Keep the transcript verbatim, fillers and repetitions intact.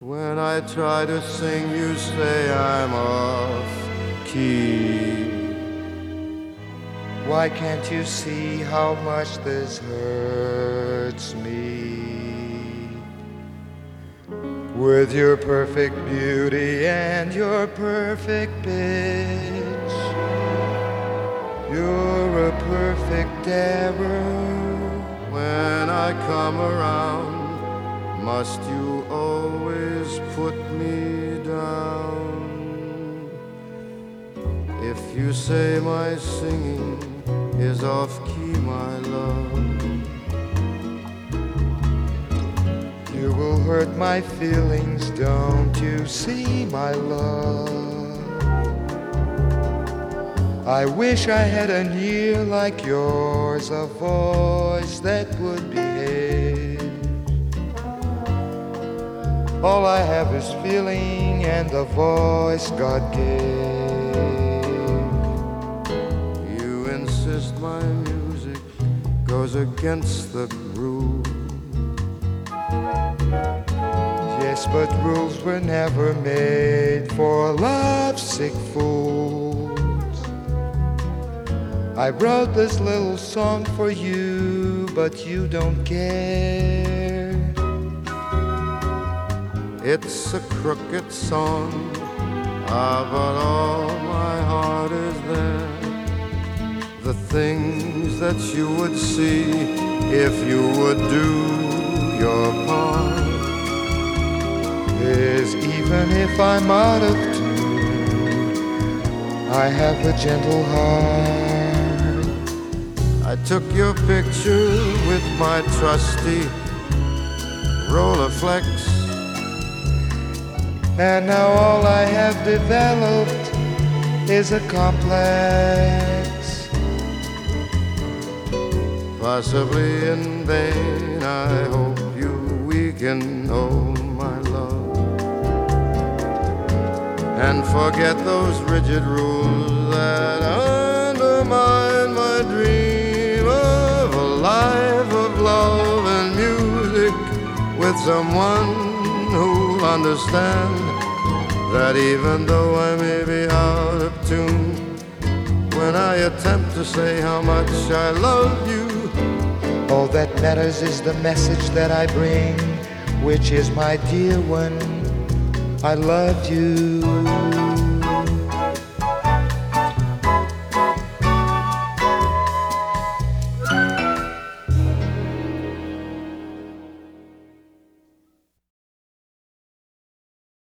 When I try to sing, you say I'm off key. Why can't you see how much this hurts me? With your perfect beauty and your perfect pitch, you're a perfect error. When I come around, must you always put me down? If you say my singing is off key, my love, you will hurt my feelings, don't you see, my love? I wish I had an ear like yours, a voice that would behave. All I have is feeling and the voice God gave. You insist my music goes against the groove. Yes, but rules were never made for lovesick fools. I wrote this little song for you, but you don't care. It's a crooked song, ah, but all my heart is there. The things that you would see if you would do your part is, even if I'm out of tune, I have a gentle heart. I took your picture with my trusty Rolleiflex, and now all I have developed is a complex. Possibly in vain, I hope you weaken, oh my love, and forget those rigid rules that undermine my dream of a life of love and music with someone who'll understand that even though I may be out of tune, when I attempt to say how much I love you, all that matters is the message that I bring, which is, my dear one, I love you.